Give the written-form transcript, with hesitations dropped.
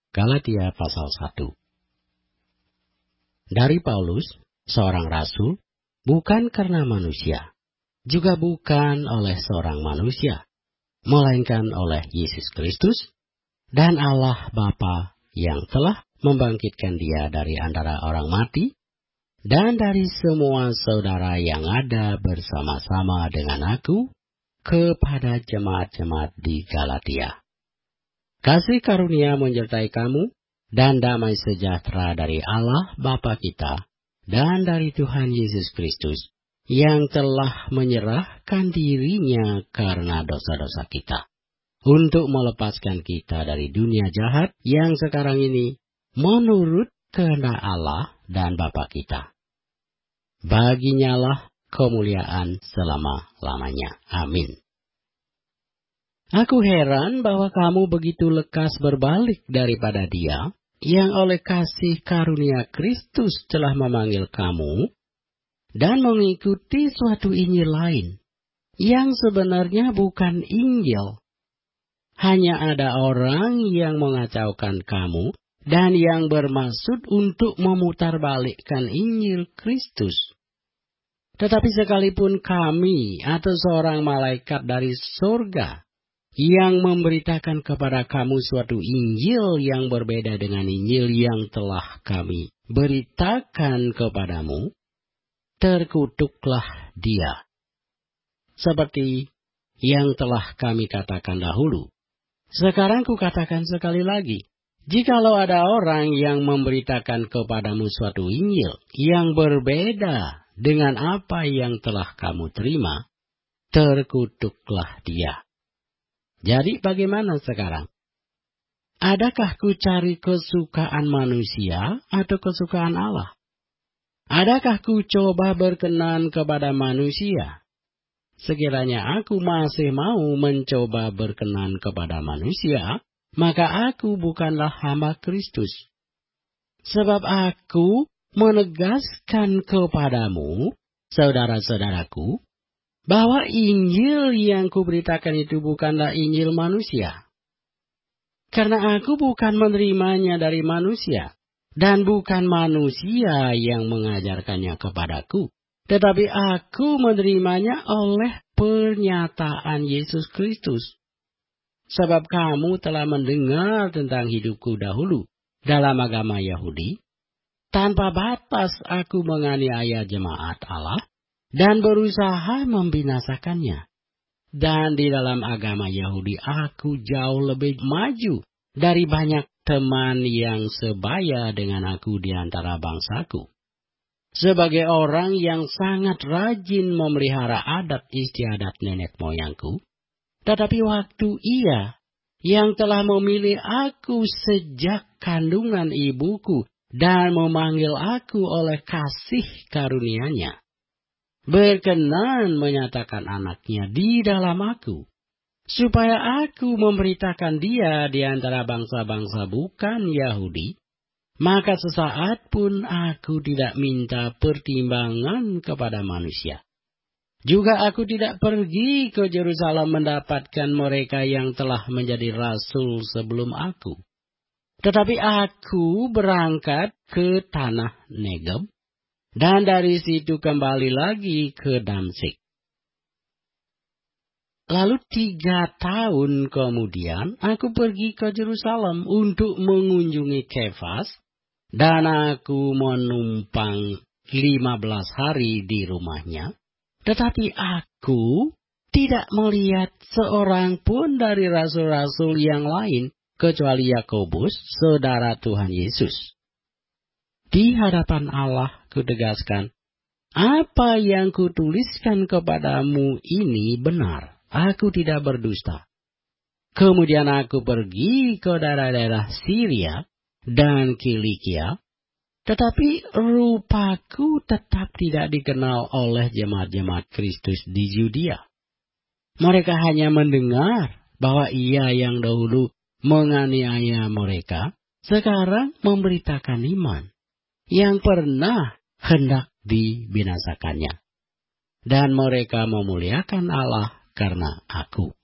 Galatia pasal 1. Dari Paulus, seorang rasul, bukan karena manusia, juga bukan oleh seorang manusia, melainkan oleh Yesus Kristus dan Allah Bapa yang telah membangkitkan Dia dari antara orang mati, dan dari semua saudara yang ada bersama-sama dengan aku, kepada jemaat-jemaat di Galatia. Kasih karunia menyertai kamu, dan damai sejahtera dari Allah Bapa kita, dan dari Tuhan Yesus Kristus, yang telah menyerahkan dirinya karena dosa-dosa kita, untuk melepaskan kita dari dunia jahat yang sekarang ini, menurut kehendak Allah dan Bapa kita. Baginya lah kemuliaan selama-lamanya. Amin. Aku heran bahwa kamu begitu lekas berbalik daripada Dia, yang oleh kasih karunia Kristus telah memanggil kamu, dan mengikuti suatu Injil lain, yang sebenarnya bukan Injil. Hanya ada orang yang mengacaukan kamu, dan yang bermaksud untuk memutarbalikkan Injil Kristus. Tetapi sekalipun kami atau seorang malaikat dari surga yang memberitakan kepada kamu suatu Injil yang berbeda dengan Injil yang telah kami beritakan kepadamu, terkutuklah dia. Seperti yang telah kami katakan dahulu. Sekarang kukatakan sekali lagi, jikalau ada orang yang memberitakan kepadamu suatu Injil yang berbeda dengan apa yang telah kamu terima, terkutuklah dia. Jadi bagaimana sekarang? Adakah ku cari kesukaan manusia atau kesukaan Allah? Adakah ku coba berkenan kepada manusia? Sekiranya aku masih mau mencoba berkenan kepada manusia, maka aku bukanlah hamba Kristus. Sebab aku menegaskan kepadamu, saudara-saudaraku, bahwa Injil yang kuberitakan itu bukanlah Injil manusia. Karena aku bukan menerimanya dari manusia, dan bukan manusia yang mengajarkannya kepadaku, tetapi aku menerimanya oleh pernyataan Yesus Kristus. Sebab kamu telah mendengar tentang hidupku dahulu dalam agama Yahudi, tanpa batas aku menganiaya jemaat Allah, dan berusaha membinasakannya. Dan di dalam agama Yahudi aku jauh lebih maju dari banyak teman yang sebaya dengan aku di antara bangsaku. Sebagai orang yang sangat rajin memelihara adat istiadat nenek moyangku, tetapi waktu Ia yang telah memilih aku sejak kandungan ibuku dan memanggil aku oleh kasih karunia-Nya, berkenan menyatakan anaknya di dalam aku, supaya aku memberitakan Dia di antara bangsa-bangsa bukan Yahudi, maka sesaat pun aku tidak minta pertimbangan kepada manusia. Juga aku tidak pergi ke Yerusalem mendapatkan mereka yang telah menjadi rasul sebelum aku. Tetapi aku berangkat ke tanah Negeb, dan dari situ kembali lagi ke Damsyik. Lalu 3 tahun kemudian aku pergi ke Yerusalem untuk mengunjungi Kefas, dan aku menumpang 15 hari di rumahnya. Tetapi aku tidak melihat seorang pun dari rasul-rasul yang lain kecuali Yakobus, saudara Tuhan Yesus. Di hadapan Allah kutegaskan, apa yang kutuliskan kepadamu ini benar, aku tidak berdusta. Kemudian aku pergi ke daerah-daerah Syria dan Kilikia, tetapi rupaku tetap tidak dikenal oleh jemaat-jemaat Kristus di Yudea. Mereka hanya mendengar bahwa Ia yang dahulu menganiaya mereka, sekarang memberitakan iman yang pernah hendak dibinasakannya. Dan mereka memuliakan Allah karena aku.